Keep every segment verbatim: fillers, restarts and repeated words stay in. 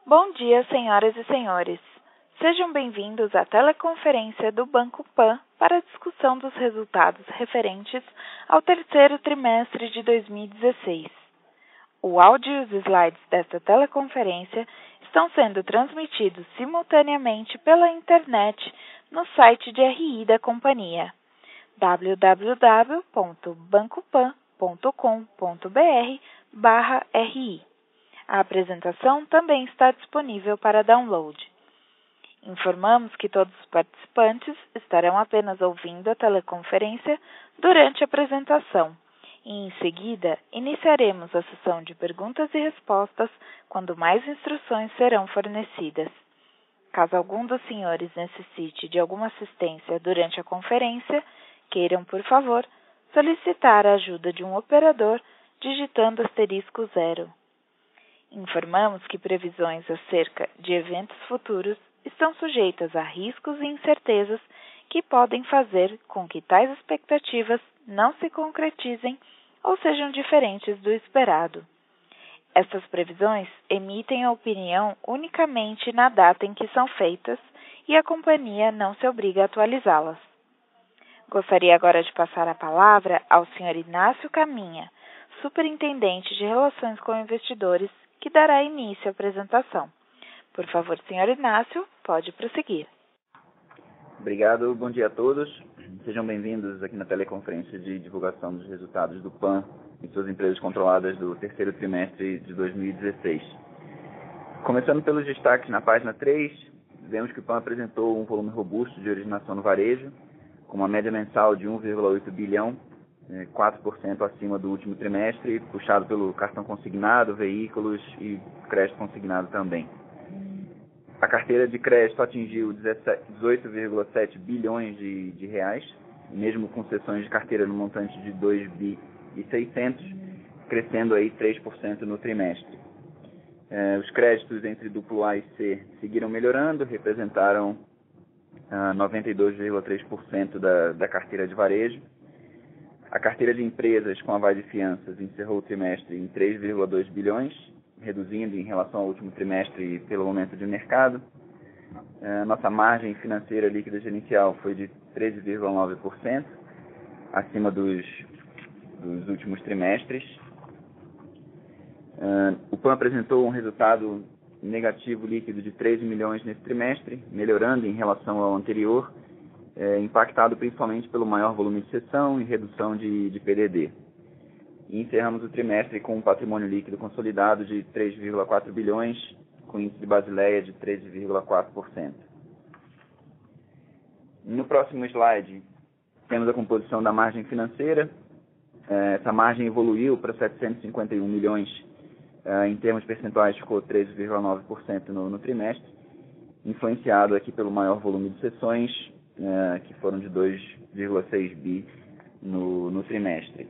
Bom dia, senhoras e senhores. Sejam bem-vindos à teleconferência do Banco Pan para a discussão dos resultados referentes ao terceiro trimestre de dois mil e dezesseis. O áudio e os slides desta teleconferência estão sendo transmitidos simultaneamente pela internet no site de R I da companhia, w w w ponto bancopan ponto com ponto b r barra R I. A apresentação também está disponível para download. Informamos que todos os participantes estarão apenas ouvindo a teleconferência durante a apresentação e, em seguida, iniciaremos a sessão de perguntas e respostas quando mais instruções serão fornecidas. Caso algum dos senhores necessite de alguma assistência durante a conferência, queiram, por favor, solicitar a ajuda de um operador digitando asterisco zero. Informamos que previsões acerca de eventos futuros estão sujeitas a riscos e incertezas que podem fazer com que tais expectativas não se concretizem ou sejam diferentes do esperado. Estas previsões emitem a opinião unicamente na data em que são feitas e a companhia não se obriga a atualizá-las. Gostaria agora de passar a palavra ao senhor Inácio Caminha, Superintendente de Relações com Investidores, que dará início à apresentação. Por favor, senhor Inácio, pode prosseguir. Obrigado, bom dia a todos. Sejam bem-vindos aqui na teleconferência de divulgação dos resultados do Pan e suas empresas controladas do terceiro trimestre de dois mil e dezesseis. Começando pelos destaques na página três, vemos que o Pan apresentou um volume robusto de originação no varejo, com uma média mensal de um vírgula oito bilhão, quatro por cento acima do último trimestre, puxado pelo cartão consignado, veículos e crédito consignado também. A carteira de crédito atingiu dezoito vírgula sete bilhões de, de reais, mesmo com cessões de carteira no montante de dois vírgula seiscentos bi, crescendo aí três por cento no trimestre. Eh, os créditos entre duplo A e C seguiram melhorando, representaram ah, noventa e dois vírgula três por cento da, da carteira de varejo. A carteira de empresas com aval de fianças encerrou o trimestre em três vírgula dois bilhões, reduzindo em relação ao último trimestre pelo momento de mercado. A nossa margem financeira líquida gerencial foi de treze vírgula nove por cento, acima dos, dos últimos trimestres. O Pan apresentou um resultado negativo líquido de treze milhões nesse trimestre, melhorando em relação ao anterior, É, impactado principalmente pelo maior volume de cessão e redução de, de P D D. E encerramos o trimestre com um patrimônio líquido consolidado de três vírgula quatro bilhões, com índice de Basileia de treze vírgula quatro por cento. No próximo slide, temos a composição da margem financeira. É, essa margem evoluiu para setecentos e cinquenta e um milhões, é, em termos percentuais ficou treze vírgula nove por cento no, no trimestre, influenciado aqui pelo maior volume de cessões, É, que foram de dois vírgula seis bi no, no trimestre.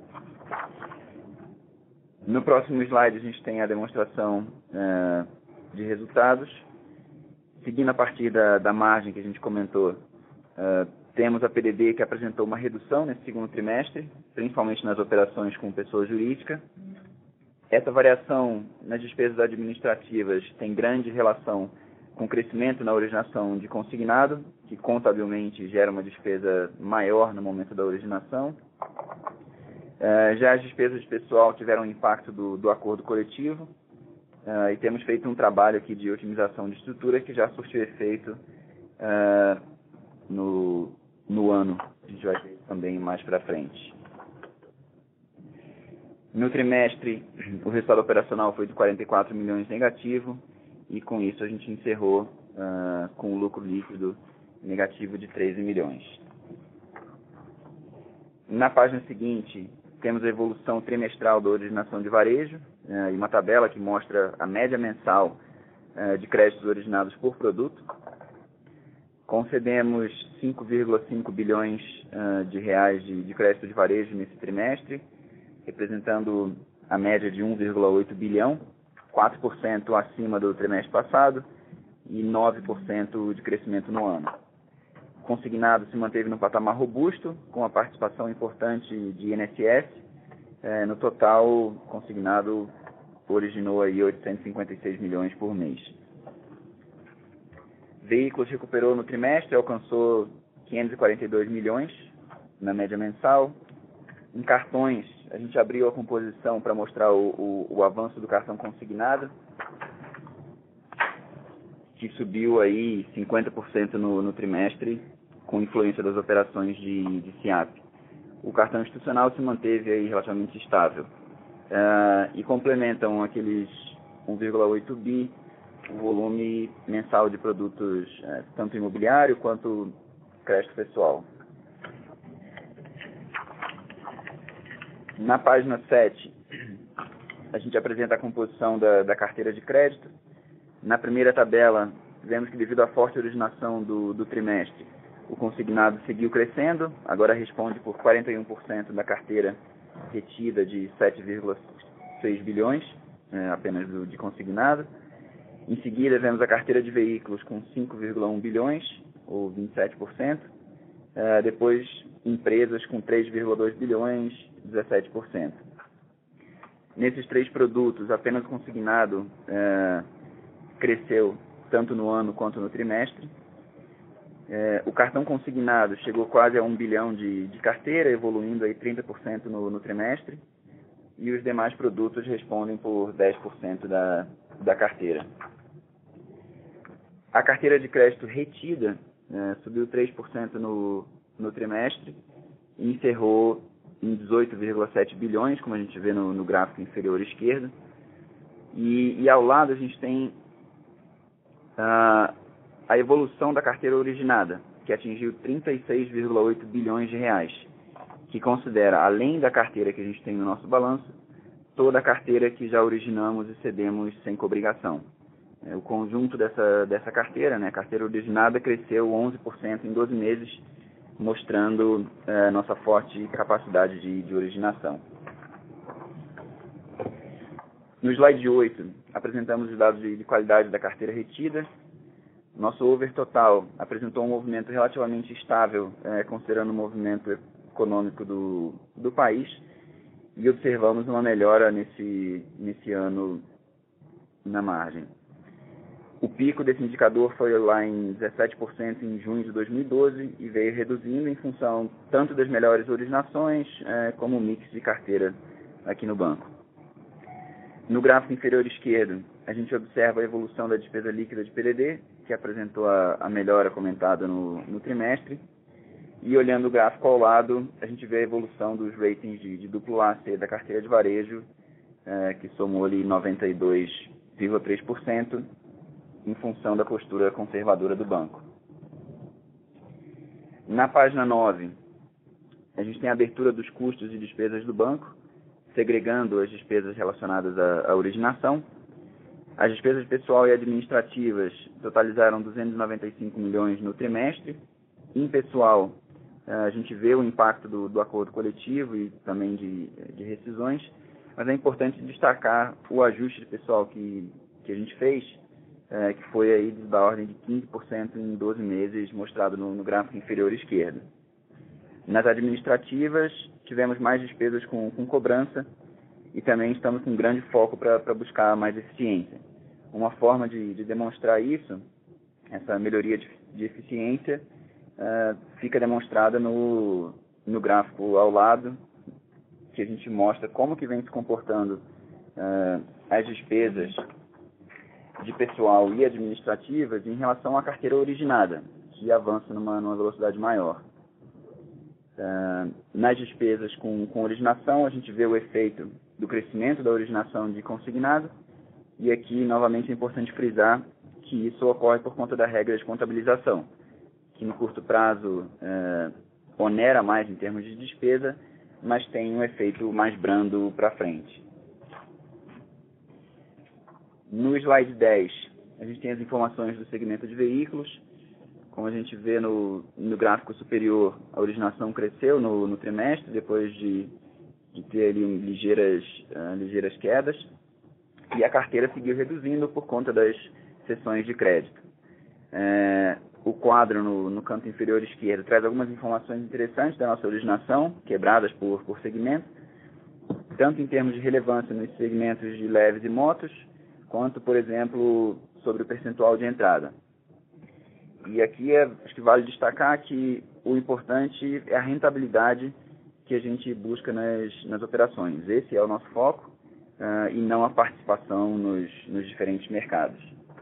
No próximo slide a gente tem a demonstração é, de resultados. Seguindo a partir da, da margem que a gente comentou, é, temos a P D D que apresentou uma redução nesse segundo trimestre, principalmente nas operações com pessoa jurídica. Essa variação nas despesas administrativas tem grande relação com crescimento na originação de consignado, que contabilmente gera uma despesa maior no momento da originação. Uh, já as despesas de pessoal tiveram um impacto do, do acordo coletivo, uh, e temos feito um trabalho aqui de otimização de estrutura que já surtiu efeito uh, no, no ano. A gente vai ver também mais para frente. No trimestre, o resultado operacional foi de quarenta e quatro milhões negativo, e com isso a gente encerrou uh, com o lucro líquido negativo de treze milhões. Na página seguinte, temos a evolução trimestral da originação de varejo, uh, e uma tabela que mostra a média mensal uh, de créditos originados por produto. Concedemos cinco vírgula cinco bilhões uh, de reais de, de crédito de varejo nesse trimestre, representando a média de um vírgula oito bilhão, quatro por cento acima do trimestre passado e nove por cento de crescimento no ano. Consignado se manteve no patamar robusto, com a participação importante de I N S S. É, no total, consignado originou aí oitocentos e cinquenta e seis milhões por mês. Veículos recuperou no trimestre, alcançou quinhentos e quarenta e dois milhões na média mensal. Em cartões, a gente abriu a composição para mostrar o, o, o avanço do cartão consignado, que subiu aí cinquenta por cento no, no trimestre, com influência das operações de, de S I A P. O cartão institucional se manteve aí relativamente estável. Uh, e complementam aqueles um vírgula oito bi o volume mensal de produtos, uh, tanto imobiliário quanto crédito pessoal. Na página sete, a gente apresenta a composição da, da carteira de crédito. Na primeira tabela, vemos que devido à forte originação do, do trimestre, o consignado seguiu crescendo, agora responde por quarenta e um por cento da carteira retida de sete vírgula seis bilhões, é, apenas do, de consignado. Em seguida, vemos a carteira de veículos com cinco vírgula um bilhões, ou vinte e sete por cento. É, depois, empresas com três vírgula dois bilhões, dezessete por cento. Nesses três produtos, apenas o consignado é, cresceu tanto no ano quanto no trimestre. É, o cartão consignado chegou quase a um bilhão de, de carteira, evoluindo aí trinta por cento no, no trimestre, e os demais produtos respondem por dez por cento da, da carteira. A carteira de crédito retida é, subiu três por cento no, no trimestre e encerrou em dezoito vírgula sete bilhões, como a gente vê no, no gráfico inferior esquerdo, e, e ao lado a gente tem a a evolução da carteira originada, que atingiu trinta e seis vírgula oito bilhões de reais, que considera, além da carteira que a gente tem no nosso balanço, toda a carteira que já originamos e cedemos sem cobrigação. O conjunto dessa, dessa carteira, né, a carteira originada, cresceu onze por cento em doze meses, mostrando eh, nossa forte capacidade de, de originação. No slide oito, apresentamos os dados de, de qualidade da carteira retida. Nosso over total apresentou um movimento relativamente estável, eh, considerando o movimento econômico do, do país, e observamos uma melhora nesse, nesse ano na margem. O pico desse indicador foi lá em dezessete por cento em junho de dois mil e doze e veio reduzindo em função tanto das melhores originações eh, como o mix de carteira aqui no banco. No gráfico inferior esquerdo, a gente observa a evolução da despesa líquida de P D D, que apresentou a, a melhora comentada no, no trimestre. E olhando o gráfico ao lado, a gente vê a evolução dos ratings de, de duplo A C da carteira de varejo, eh, que somou ali noventa e dois vírgula três por cento, em função da postura conservadora do banco. Na página nove, a gente tem a abertura dos custos e despesas do banco, segregando as despesas relacionadas à, à originação. As despesas pessoal e administrativas totalizaram duzentos e noventa e cinco milhões no trimestre. Em pessoal, a gente vê o impacto do, do acordo coletivo e também de, de rescisões, mas é importante destacar o ajuste de pessoal que, que a gente fez, é, que foi aí da ordem de quinze por cento em doze meses, mostrado no, no gráfico inferior esquerdo. Nas administrativas, tivemos mais despesas com, com cobrança e também estamos com um grande foco para buscar mais eficiência. Uma forma de, de demonstrar isso, essa melhoria de, de eficiência, uh, fica demonstrada no, no gráfico ao lado, que a gente mostra como que vem se comportando uh, as despesas de pessoal e administrativas em relação à carteira originada, que avança numa, numa velocidade maior. Uh, nas despesas com, com originação, a gente vê o efeito do crescimento da originação de consignado, e aqui, novamente, é importante frisar que isso ocorre por conta da regra de contabilização, que no curto prazo uh, onera mais em termos de despesa, mas tem um efeito mais brando para frente. No slide dez, a gente tem as informações do segmento de veículos. Como a gente vê no, no gráfico superior, a originação cresceu no, no trimestre, depois de, de ter ali ligeiras, uh, ligeiras quedas, e a carteira seguiu reduzindo por conta das cessões de crédito. É, o quadro no, no canto inferior esquerdo traz algumas informações interessantes da nossa originação, quebradas por, por segmento. tanto em termos de relevância nos segmentos de leves e motos, quanto, por exemplo, sobre o percentual de entrada. E aqui é, acho que vale destacar que o importante é a rentabilidade que a gente busca nas, nas operações. Esse é o nosso foco, uh, e não a participação nos, nos diferentes mercados.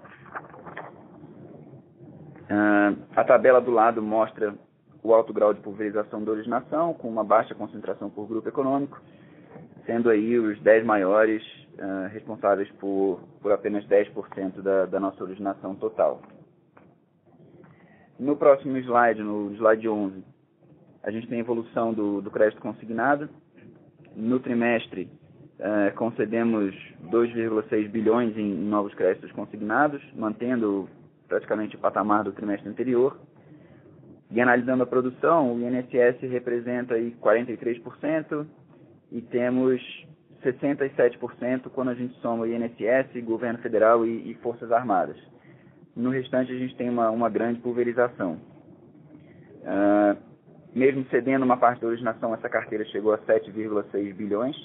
Uh, a tabela do lado mostra o alto grau de pulverização da originação, com uma baixa concentração por grupo econômico, sendo aí os dez maiores uh, responsáveis por, por apenas dez por cento da, da nossa originação total. No próximo slide, no slide onze, a gente tem a evolução do, do crédito consignado. No trimestre, uh, concedemos dois vírgula seis bilhões em novos créditos consignados, mantendo praticamente o patamar do trimestre anterior. E analisando a produção, o I N S S representa aí quarenta e três por cento e temos sessenta e sete por cento quando a gente soma o I N S S, Governo Federal e, e Forças Armadas. No restante, a gente tem uma, uma grande pulverização. Uh, mesmo cedendo uma parte da originação, essa carteira chegou a sete vírgula seis bilhões.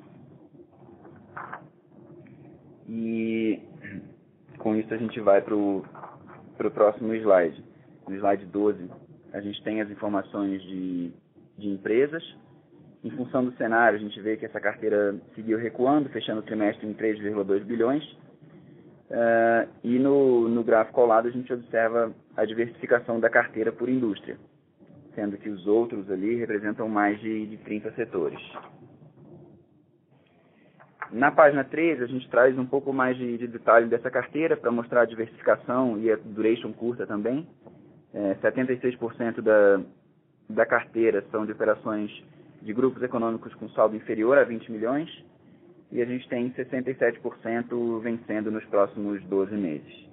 E com isso a gente vai para o próximo slide. No slide doze, a gente tem as informações de, de empresas. Em função do cenário, a gente vê que essa carteira seguiu recuando, fechando o trimestre em três vírgula dois bilhões. Uh, e no, no gráfico ao lado a gente observa a diversificação da carteira por indústria, sendo que os outros ali representam mais de, de trinta setores. Na página treze a gente traz um pouco mais de, de detalhe dessa carteira para mostrar a diversificação e a duration curta também. É, setenta e seis por cento da, da carteira são de operações de grupos econômicos com saldo inferior a vinte milhões, e a gente tem sessenta e sete por cento vencendo nos próximos doze meses.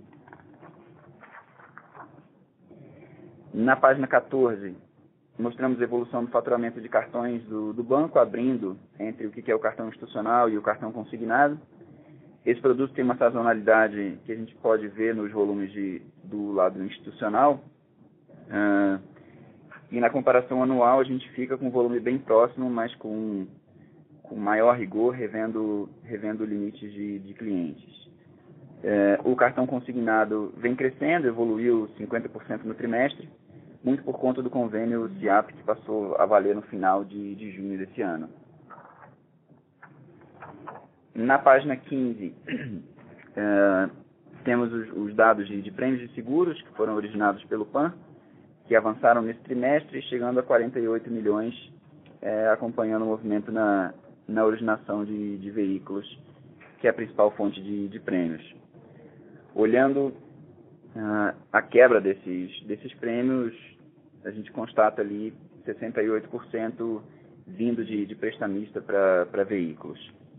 Na página quatorze, mostramos a evolução do faturamento de cartões do, do banco, abrindo entre o que é o cartão institucional e o cartão consignado. Esse produto tem uma sazonalidade que a gente pode ver nos volumes de, do lado institucional. Uh, e na comparação anual, a gente fica com um volume bem próximo, mas com com maior rigor, revendo, revendo limites de, de clientes. É, o cartão consignado vem crescendo, evoluiu cinquenta por cento no trimestre, muito por conta do convênio C I A P, que passou a valer no final de, de junho desse ano. Na página quinze, é, temos os, os dados de, de prêmios de seguros, que foram originados pelo P A N, que avançaram nesse trimestre, chegando a quarenta e oito milhões, é, acompanhando o movimento na na originação de, de veículos, que é a principal fonte de, de prêmios. Olhando uh, a quebra desses, desses prêmios, a gente constata ali sessenta e oito por cento vindo de, de prestamista para veículos.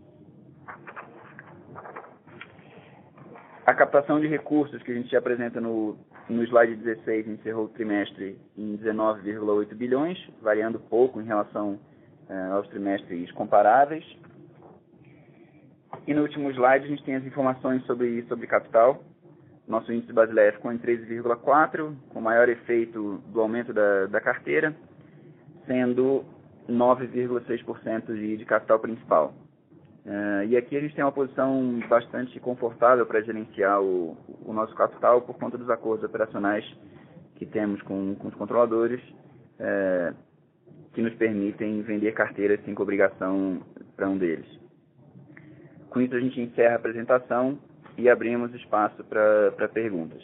A captação de recursos que a gente apresenta no, no slide dezesseis encerrou o trimestre em dezenove vírgula oito bilhões, variando pouco em relação aos trimestres comparáveis. E no último slide a gente tem as informações sobre, sobre capital. Nosso índice Basileia ficou em treze vírgula quatro, com maior efeito do aumento da, da carteira, sendo nove vírgula seis por cento de, de capital principal. Uh, e aqui a gente tem uma posição bastante confortável para gerenciar o, o nosso capital por conta dos acordos operacionais que temos com, com os controladores, uh, que nos permitem vender carteiras sem obrigação para um deles. Com isso, a gente encerra a apresentação e abrimos espaço para perguntas.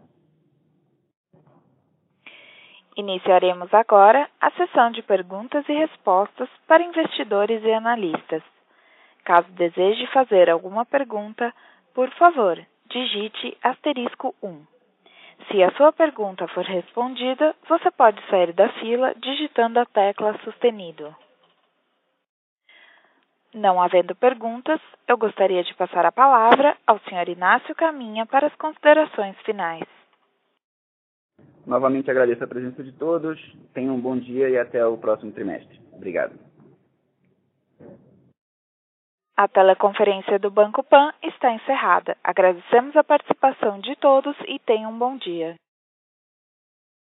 Iniciaremos agora a sessão de perguntas e respostas para investidores e analistas. Caso deseje fazer alguma pergunta, por favor, digite asterisco um. Se a sua pergunta for respondida, você pode sair da fila digitando a tecla sustenido. Não havendo perguntas, eu gostaria de passar a palavra ao senhor Inácio Caminha para as considerações finais. Novamente agradeço a presença de todos, tenham um bom dia e até o próximo trimestre. Obrigado. A teleconferência do Banco Pan está encerrada. Agradecemos a participação de todos e tenham um bom dia.